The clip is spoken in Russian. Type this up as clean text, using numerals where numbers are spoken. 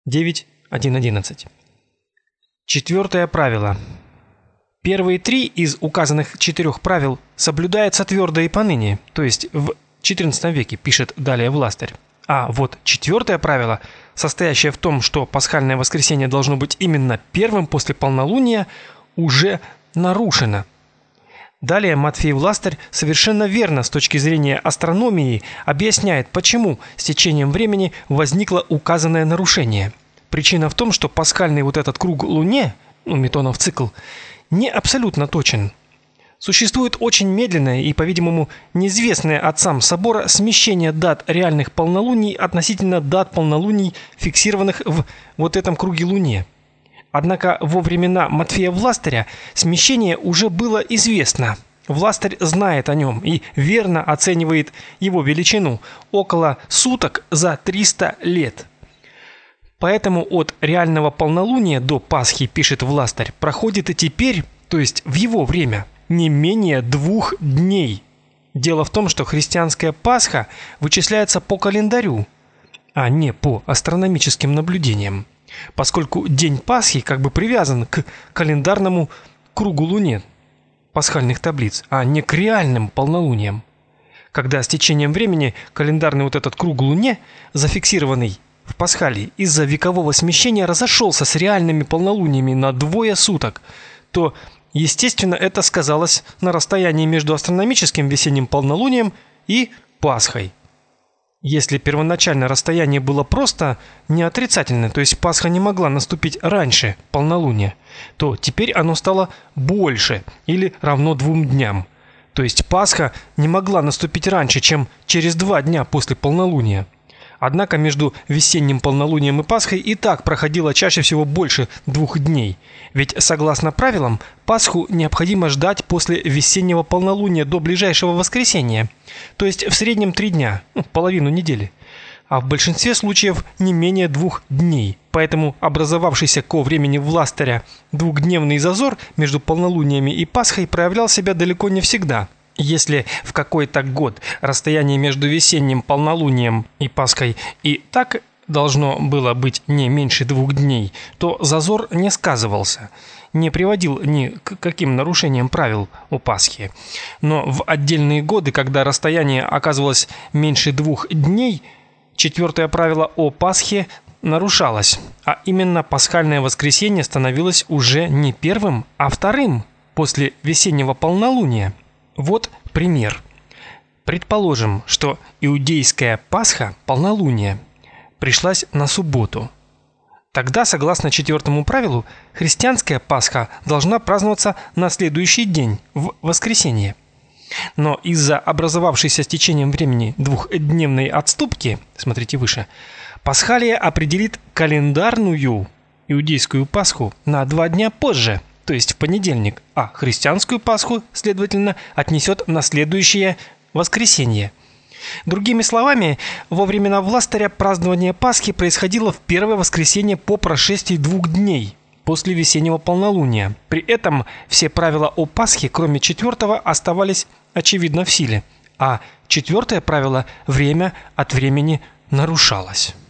9.1.11. Четвертое правило. Первые три из указанных 4 правил соблюдаются твердо и поныне, то есть в XIV веке, пишет далее Властарь. А вот 4 правило, состоящее в том, что пасхальное воскресенье должно быть именно первым после полнолуния, уже нарушено. Далее Матфей Властарь совершенно верно с точки зрения астрономии объясняет, почему с течением времени возникло указанное нарушение. Причина в том, что пасхальный вот этот круг Луне, Метонов цикл, не абсолютно точен. Существует очень медленное и, по-видимому, неизвестное отцам собора смещение дат реальных полнолуний относительно дат полнолуний, фиксированных в вот этом круге Луне. Однако во времена Матфея Властаря смещение уже было известно. Властарь знает о нем и верно оценивает его величину – около суток за 300 лет. Поэтому от реального полнолуния до Пасхи, пишет Властарь, проходит и теперь, то есть в его время, не менее 2 дней. Дело в том, что христианская Пасха вычисляется по календарю, а не по астрономическим наблюдениям, поскольку день Пасхи как бы привязан к календарному кругу Луне пасхальных таблиц, а не к реальным полнолуниям. Когда с течением времени календарный вот этот круг Луне, зафиксированный в Пасхалии, из-за векового смещения разошелся с реальными полнолуниями на 2 суток, то, естественно, это сказалось на расстоянии между астрономическим весенним полнолунием и Пасхой. Если первоначально расстояние было просто неотрицательное, то есть Пасха не могла наступить раньше полнолуния, то теперь оно стало больше или равно 2 дням. То есть Пасха не могла наступить раньше, чем через 2 дня после полнолуния. Однако между весенним полнолунием и Пасхой и так проходило чаще всего больше 2 дней. Ведь, согласно правилам, Пасху необходимо ждать после весеннего полнолуния до ближайшего воскресенья, то есть в среднем 3 дня, половину недели. А в большинстве случаев не менее 2 дней. Поэтому образовавшийся ко времени Властаря 2-дневный зазор между полнолуниями и Пасхой проявлял себя далеко не всегда. Если в какой-то год расстояние между весенним полнолунием и Пасхой и так должно было быть не меньше 2 дней, то зазор не сказывался, не приводил ни к каким нарушениям правил о Пасхе. Но в отдельные годы, когда расстояние оказывалось меньше 2 дней, 4 правило о Пасхе нарушалось, а именно пасхальное воскресенье становилось уже не первым, а вторым после весеннего полнолуния. Вот пример. Предположим, что иудейская Пасха, полнолуние, пришлась на субботу. Тогда, согласно 4 правилу, христианская Пасха должна праздноваться на следующий день, в воскресенье. Но из-за образовавшейся с течением времени 2-дневной отступки, смотрите выше, Пасхалия определит календарную иудейскую Пасху на 2 дня позже, то есть в понедельник, а христианскую Пасху, следовательно, отнесет на следующее воскресенье. Другими словами, во времена Властаря празднование Пасхи происходило в первое воскресенье по прошествии 2 дней после весеннего полнолуния. При этом все правила о Пасхе, кроме 4-го, оставались очевидно в силе, а 4 правило время от времени нарушалось.